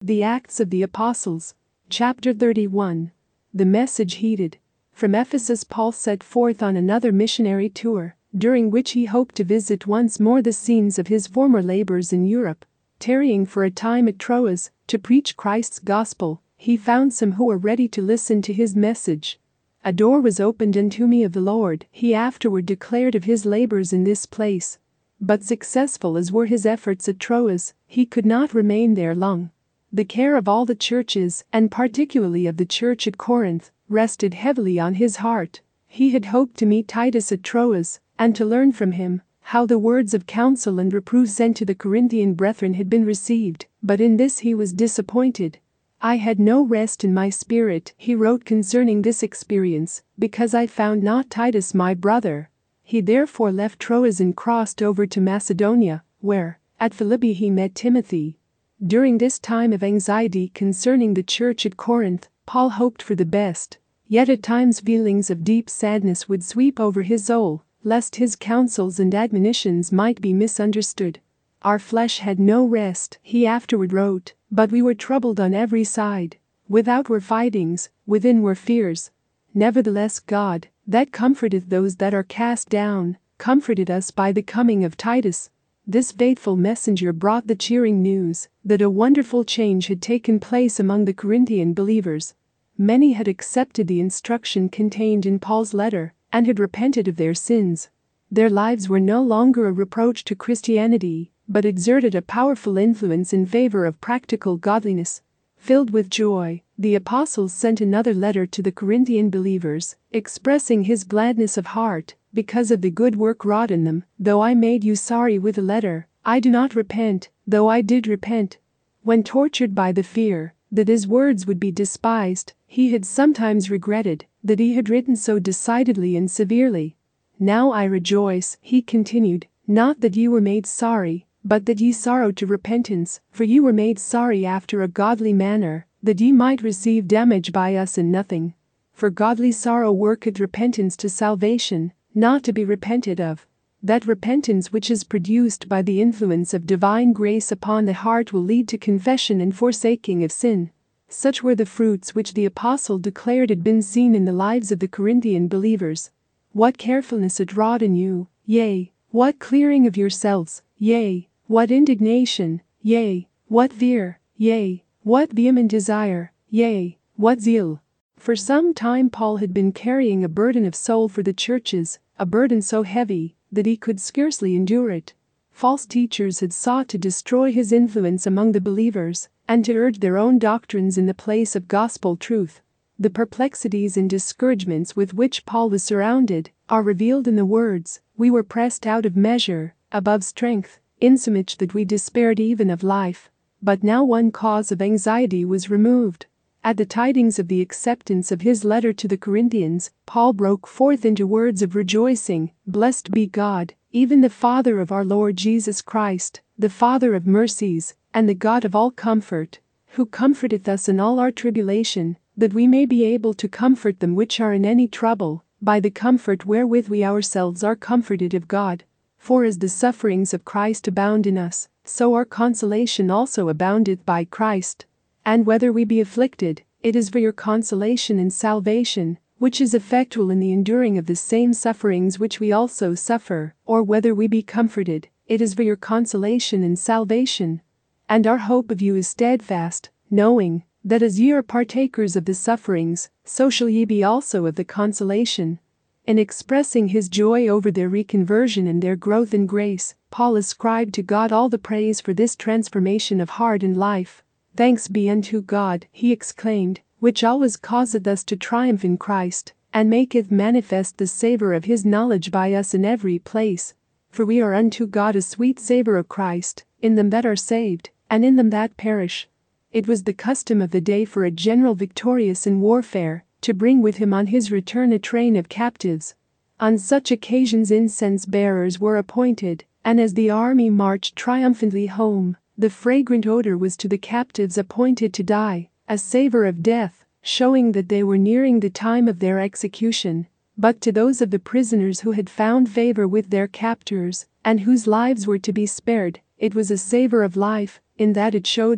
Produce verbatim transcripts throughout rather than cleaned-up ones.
The Acts of the Apostles. Chapter thirty-one. The message heeded. From Ephesus, Paul set forth on another missionary tour, during which he hoped to visit once more the scenes of his former labors in Europe. Tarrying for a time at Troas, to preach Christ's gospel, he found some who were ready to listen to his message. A door was opened unto me of the Lord, he afterward declared of his labors in this place. But successful as were his efforts at Troas, he could not remain there long. The care of all the churches, and particularly of the church at Corinth, rested heavily on his heart. He had hoped to meet Titus at Troas, and to learn from him how the words of counsel and reproof sent to the Corinthian brethren had been received, but in this he was disappointed. I had no rest in my spirit, he wrote concerning this experience, because I found not Titus my brother. He therefore left Troas and crossed over to Macedonia, where, at Philippi, he met Timothy. During this time of anxiety concerning the church at Corinth, Paul hoped for the best, yet at times feelings of deep sadness would sweep over his soul, lest his counsels and admonitions might be misunderstood. Our flesh had no rest, he afterward wrote, but we were troubled on every side. Without were fightings, within were fears. Nevertheless God, that comforteth those that are cast down, comforted us by the coming of Titus. This faithful messenger brought the cheering news that a wonderful change had taken place among the Corinthian believers. Many had accepted the instruction contained in Paul's letter and had repented of their sins. Their lives were no longer a reproach to Christianity, but exerted a powerful influence in favor of practical godliness. Filled with joy, the apostle sent another letter to the Corinthian believers, expressing his gladness of heart because of the good work wrought in them. Though I made you sorry with a letter, I do not repent, though I did repent. When tortured by the fear that his words would be despised, he had sometimes regretted that he had written so decidedly and severely. Now I rejoice, he continued, not that ye were made sorry, but that ye sorrowed to repentance, for ye were made sorry after a godly manner, that ye might receive damage by us in nothing. For godly sorrow worketh repentance to salvation, not to be repented of. That repentance which is produced by the influence of divine grace upon the heart will lead to confession and forsaking of sin. Such were the fruits which the apostle declared had been seen in the lives of the Corinthian believers. What carefulness it wrought in you, yea, what clearing of yourselves, yea, what indignation, yea, what fear, yea, what vehement desire, yea, what zeal. For some time Paul had been carrying a burden of soul for the churches, a burden so heavy that he could scarcely endure it. False teachers had sought to destroy his influence among the believers and to urge their own doctrines in the place of gospel truth. The perplexities and discouragements with which Paul was surrounded are revealed in the words, "We were pressed out of measure, above strength, insomuch that we despaired even of life." But now one cause of anxiety was removed. At the tidings of the acceptance of his letter to the Corinthians, Paul broke forth into words of rejoicing. Blessed be God, even the Father of our Lord Jesus Christ, the Father of mercies, and the God of all comfort, who comforteth us in all our tribulation, that we may be able to comfort them which are in any trouble, by the comfort wherewith we ourselves are comforted of God. For as the sufferings of Christ abound in us, so our consolation also aboundeth by Christ. And whether we be afflicted, it is for your consolation and salvation, which is effectual in the enduring of the same sufferings which we also suffer, or whether we be comforted, it is for your consolation and salvation. And our hope of you is steadfast, knowing that as ye are partakers of the sufferings, so shall ye be also of the consolation. In expressing his joy over their reconversion and their growth in grace, Paul ascribed to God all the praise for this transformation of heart and life. Thanks be unto God, he exclaimed, which always causeth us to triumph in Christ, and maketh manifest the savour of his knowledge by us in every place. For we are unto God a sweet savour of Christ, in them that are saved, and in them that perish. It was the custom of the day for a general victorious in warfare to bring with him on his return a train of captives. On such occasions incense bearers were appointed, and as the army marched triumphantly home, the fragrant odor was to the captives appointed to die, a savour of death, showing that they were nearing the time of their execution. But to those of the prisoners who had found favor with their captors, and whose lives were to be spared, it was a savour of life, in that it showed them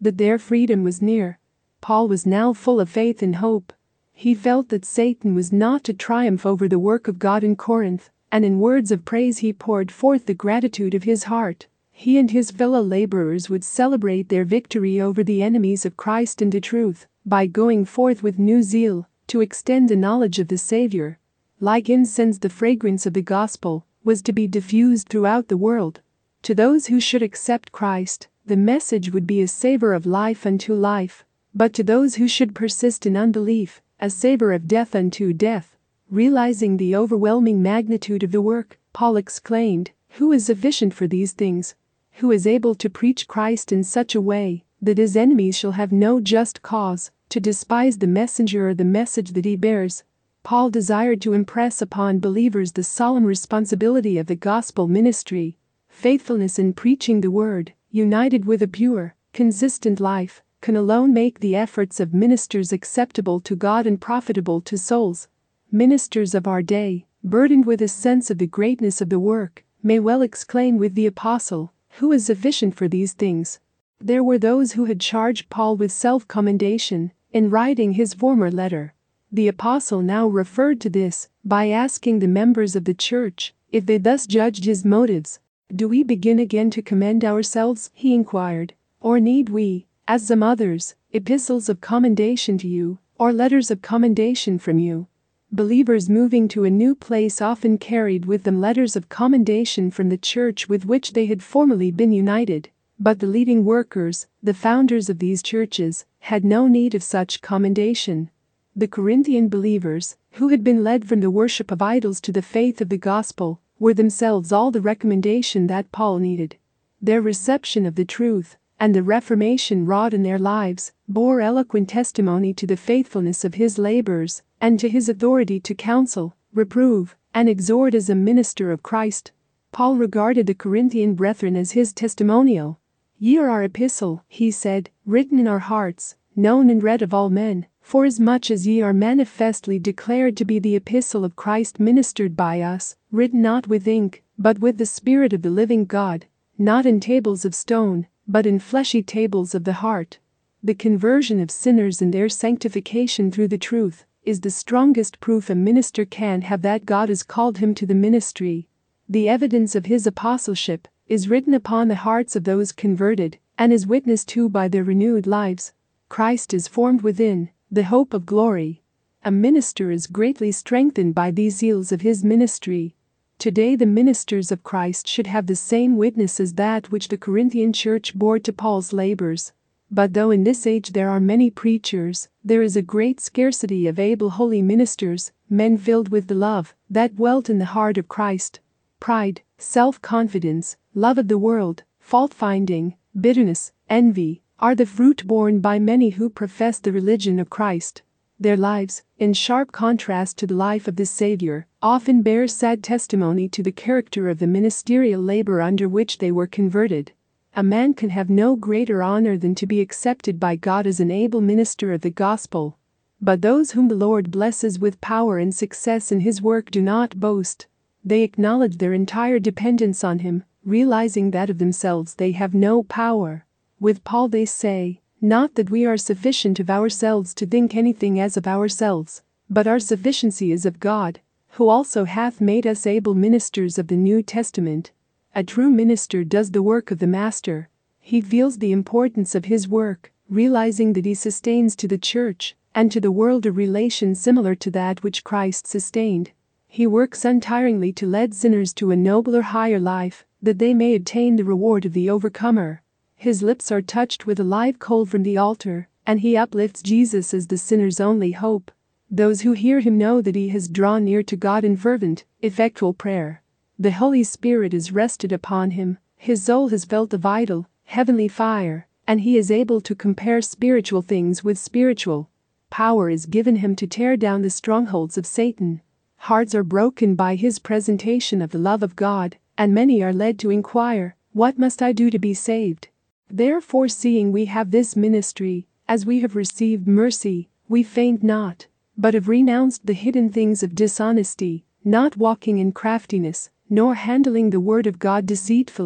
that their freedom was near. Paul was now full of faith and hope. He felt that Satan was not to triumph over the work of God in Corinth, and in words of praise he poured forth the gratitude of his heart. He and his fellow laborers would celebrate their victory over the enemies of Christ and the truth by going forth with new zeal to extend the knowledge of the Savior. Like incense, the fragrance of the gospel was to be diffused throughout the world. To those who should accept Christ, the message would be a savor of life unto life, but to those who should persist in unbelief, a savor of death unto death. Realizing the overwhelming magnitude of the work, Paul exclaimed, "Who is sufficient for these things? Who is able to preach Christ in such a way that his enemies shall have no just cause to despise the messenger or the message that he bears?" Paul desired to impress upon believers the solemn responsibility of the gospel ministry. Faithfulness in preaching the word, united with a pure, consistent life, can alone make the efforts of ministers acceptable to God and profitable to souls. Ministers of our day, burdened with a sense of the greatness of the work, may well exclaim with the apostle, "Who is sufficient for these things?" There were those who had charged Paul with self-commendation in writing his former letter. The apostle now referred to this by asking the members of the church if they thus judged his motives. "Do we begin again to commend ourselves," he inquired, "or need we, as some others, epistles of commendation to you, or letters of commendation from you?" Believers moving to a new place often carried with them letters of commendation from the church with which they had formerly been united, but the leading workers, the founders of these churches, had no need of such commendation. The Corinthian believers, who had been led from the worship of idols to the faith of the gospel, were themselves all the recommendation that Paul needed. Their reception of the truth and the reformation wrought in their lives bore eloquent testimony to the faithfulness of his labors and to his authority to counsel, reprove, and exhort as a minister of Christ. Paul regarded the Corinthian brethren as his testimonial. "Ye are our epistle," he said, "written in our hearts, known and read of all men, forasmuch as ye are manifestly declared to be the epistle of Christ ministered by us, written not with ink, but with the Spirit of the living God, not in tables of stone, but in fleshy tables of the heart." The conversion of sinners and their sanctification through the truth is the strongest proof a minister can have that God has called him to the ministry. The evidence of his apostleship is written upon the hearts of those converted and is witnessed to by their renewed lives. Christ is formed within, the hope of glory. A minister is greatly strengthened by these seals of his ministry. Today the ministers of Christ should have the same witness as that which the Corinthian church bore to Paul's labors. But though in this age there are many preachers, there is a great scarcity of able holy ministers, men filled with the love that dwelt in the heart of Christ. Pride, self-confidence, love of the world, fault-finding, bitterness, envy, are the fruit borne by many who profess the religion of Christ. Their lives, in sharp contrast to the life of the Savior, often bear sad testimony to the character of the ministerial labor under which they were converted. A man can have no greater honor than to be accepted by God as an able minister of the gospel. But those whom the Lord blesses with power and success in his work do not boast. They acknowledge their entire dependence on him, realizing that of themselves they have no power. With Paul they say, "Not that we are sufficient of ourselves to think anything as of ourselves, but our sufficiency is of God, who also hath made us able ministers of the New Testament." A true minister does the work of the Master. He feels the importance of his work, realizing that he sustains to the church and to the world a relation similar to that which Christ sustained. He works untiringly to lead sinners to a nobler, higher life, that they may obtain the reward of the overcomer. His lips are touched with a live coal from the altar, and he uplifts Jesus as the sinner's only hope. Those who hear him know that he has drawn near to God in fervent, effectual prayer. The Holy Spirit is rested upon him, his soul has felt the vital, heavenly fire, and he is able to compare spiritual things with spiritual. Power is given him to tear down the strongholds of Satan. Hearts are broken by his presentation of the love of God, and many are led to inquire, "What must I do to be saved?" Therefore, seeing we have this ministry, as we have received mercy, we faint not, but have renounced the hidden things of dishonesty, not walking in craftiness, nor handling the word of God deceitfully.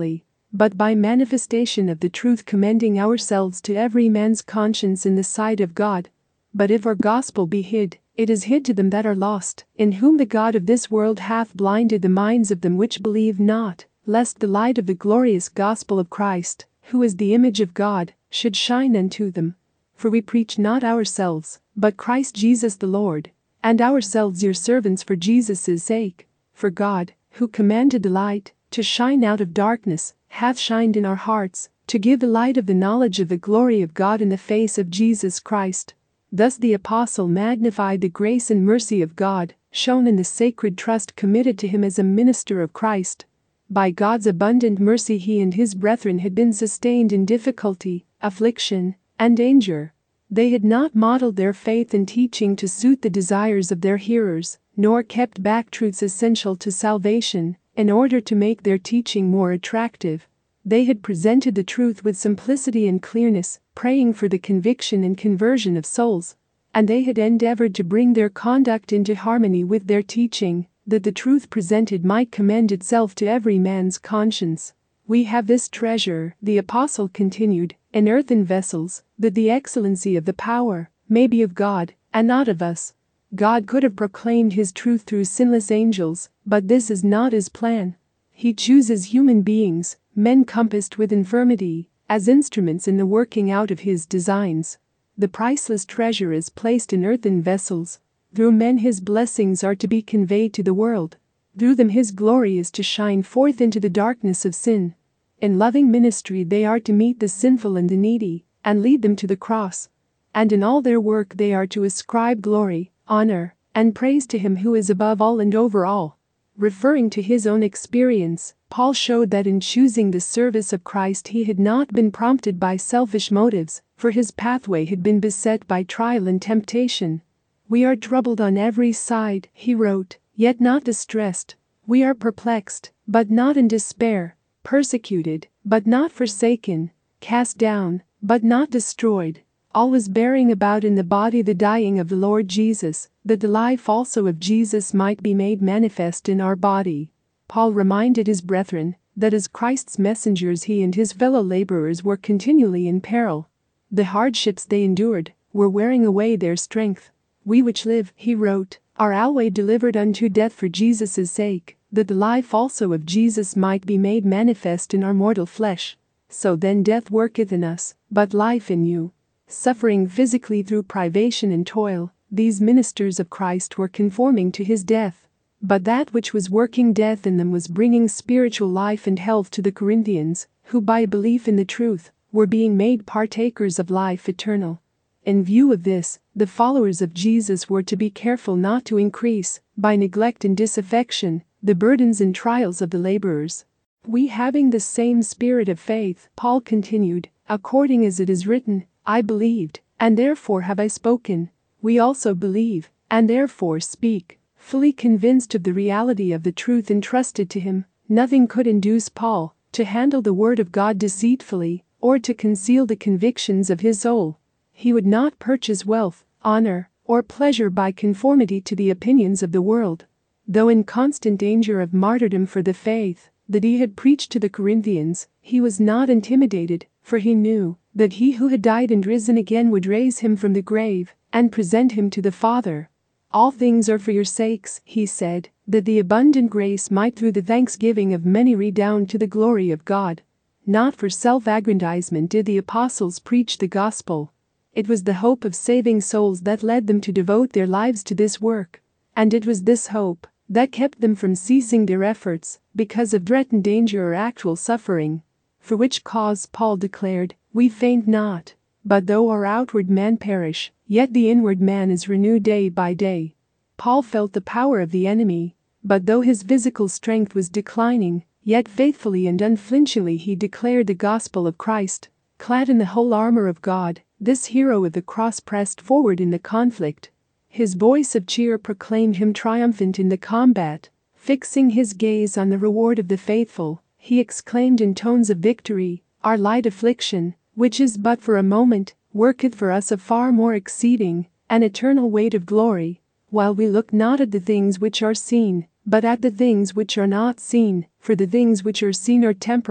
but by manifestation of the truth, commending ourselves to every man's conscience in the sight of God. But if our gospel be hid, it is hid to them that are lost, in whom the God of this world hath blinded the minds of them which believe not, lest the light of the glorious gospel of Christ, who is the image of God, should shine unto them. For we preach not ourselves, but Christ Jesus the Lord, and ourselves your servants for Jesus' sake. For God, who commanded the light to shine out of darkness, hath shined in our hearts, to give the light of the knowledge of the glory of God in the face of Jesus Christ. Thus the apostle magnified the grace and mercy of God, shown in the sacred trust committed to him as a minister of Christ. By God's abundant mercy he and his brethren had been sustained in difficulty, affliction, and danger. They had not modeled their faith and teaching to suit the desires of their hearers, nor kept back truths essential to salvation, in order to make their teaching more attractive. They had presented the truth with simplicity and clearness, praying for the conviction and conversion of souls. And they had endeavored to bring their conduct into harmony with their teaching, that the truth presented might commend itself to every man's conscience. We have this treasure, the apostle continued, in earthen vessels, that the excellency of the power may be of God, and not of us. God could have proclaimed his truth through sinless angels, but this is not his plan. He chooses human beings, men compassed with infirmity, as instruments in the working out of his designs. The priceless treasure is placed in earthen vessels. Through men his blessings are to be conveyed to the world. Through them his glory is to shine forth into the darkness of sin. In loving ministry they are to meet the sinful and the needy, and lead them to the cross. And in all their work they are to ascribe glory, honor, and praise to him who is above all and over all. Referring to his own experience, Paul showed that in choosing the service of Christ he had not been prompted by selfish motives, for his pathway had been beset by trial and temptation. We are troubled on every side, he wrote, yet not distressed. We are perplexed, but not in despair, persecuted, but not forsaken, cast down, but not destroyed, always bearing about in the body the dying of the Lord Jesus, that the life also of Jesus might be made manifest in our body. Paul reminded his brethren that as Christ's messengers he and his fellow laborers were continually in peril. The hardships they endured were wearing away their strength. We which live, he wrote, are alway delivered unto death for Jesus' sake, that the life also of Jesus might be made manifest in our mortal flesh. So then death worketh in us, but life in you. Suffering physically through privation and toil, these ministers of Christ were conforming to his death. But that which was working death in them was bringing spiritual life and health to the Corinthians, who by belief in the truth were being made partakers of life eternal. In view of this, the followers of Jesus were to be careful not to increase, by neglect and disaffection, the burdens and trials of the laborers. We having the same spirit of faith, Paul continued, according as it is written, I believed, and therefore have I spoken. We also believe, and therefore speak. Fully convinced of the reality of the truth entrusted to him, nothing could induce Paul to handle the word of God deceitfully, or to conceal the convictions of his soul. He would not purchase wealth, honor, or pleasure by conformity to the opinions of the world. Though in constant danger of martyrdom for the faith that he had preached to the Corinthians, he was not intimidated, for he knew that he who had died and risen again would raise him from the grave and present him to the Father. All things are for your sakes, he said, that the abundant grace might through the thanksgiving of many redound to the glory of God. Not for self-aggrandizement did the apostles preach the gospel. It was the hope of saving souls that led them to devote their lives to this work. And it was this hope that kept them from ceasing their efforts because of threatened danger or actual suffering. For which cause Paul declared, we faint not, but though our outward man perish, yet the inward man is renewed day by day. Paul felt the power of the enemy, but though his physical strength was declining, yet faithfully and unflinchingly he declared the gospel of Christ. Clad in the whole armor of God, this hero of the cross pressed forward in the conflict. His voice of cheer proclaimed him triumphant in the combat. Fixing his gaze on the reward of the faithful, he exclaimed in tones of victory, our light affliction, which is but for a moment, worketh for us a far more exceeding and eternal weight of glory, while we look not at the things which are seen, but at the things which are not seen, for the things which are seen are temporal,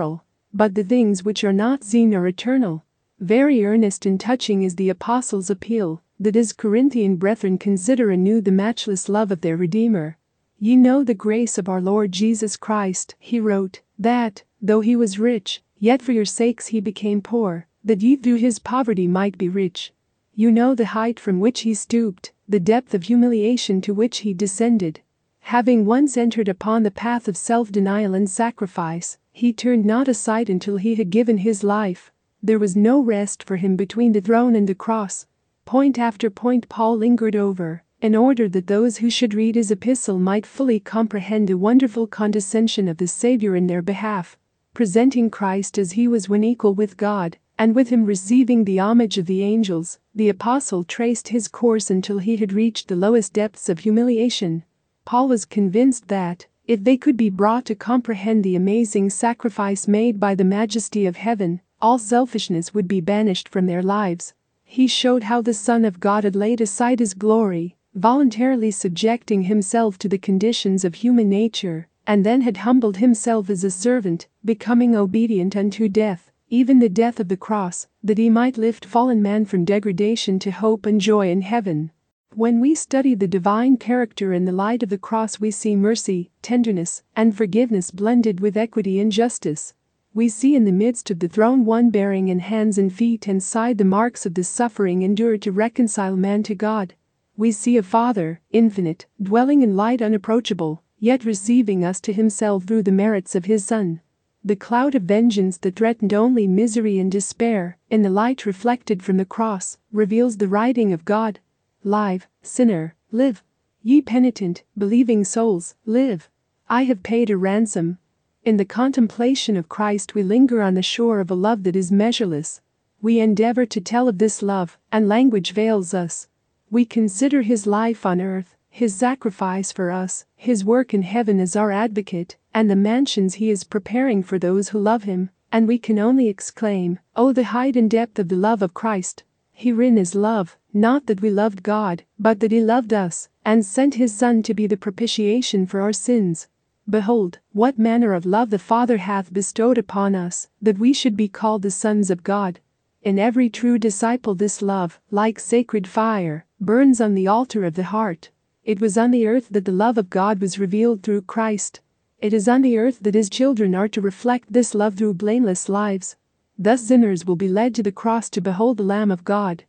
but the things which are not seen are eternal. Very earnest and touching is the apostle's appeal, that his Corinthian brethren consider anew the matchless love of their Redeemer. Ye know the grace of our Lord Jesus Christ, he wrote, that, though he was rich, yet for your sakes he became poor, that ye through his poverty might be rich. You know the height from which he stooped, the depth of humiliation to which he descended. Having once entered upon the path of self-denial and sacrifice, he turned not aside until he had given his life. There was no rest for him between the throne and the cross. Point after point Paul lingered over, in order that those who should read his epistle might fully comprehend the wonderful condescension of the Savior in their behalf, presenting Christ as he was when equal with God, and with him receiving the homage of the angels. The apostle traced his course until he had reached the lowest depths of humiliation. Paul was convinced that, if they could be brought to comprehend the amazing sacrifice made by the majesty of heaven, all selfishness would be banished from their lives. He showed how the Son of God had laid aside his glory, voluntarily subjecting himself to the conditions of human nature, and then had humbled himself as a servant, becoming obedient unto death, even the death of the cross, that he might lift fallen man from degradation to hope and joy in heaven. When we study the divine character in the light of the cross, we see mercy, tenderness, and forgiveness blended with equity and justice. We see in the midst of the throne one bearing in hands and feet and side the marks of the suffering endured to reconcile man to God. We see a Father, infinite, dwelling in light unapproachable, yet receiving us to himself through the merits of his Son. The cloud of vengeance that threatened only misery and despair, in the light reflected from the cross, reveals the writing of God. Live, sinner, live. Ye penitent, believing souls, live. I have paid a ransom. In the contemplation of Christ we linger on the shore of a love that is measureless. We endeavor to tell of this love, and language fails us. We consider his life on earth, his sacrifice for us, his work in heaven as our advocate, and the mansions he is preparing for those who love him, and we can only exclaim, "Oh, the height and depth of the love of Christ! Herein is love, not that we loved God, but that he loved us, and sent his Son to be the propitiation for our sins. Behold, what manner of love the Father hath bestowed upon us, that we should be called the sons of God." In every true disciple this love, like sacred fire, burns on the altar of the heart. It was on the earth that the love of God was revealed through Christ. It is on the earth that his children are to reflect this love through blameless lives. Thus sinners will be led to the cross to behold the Lamb of God.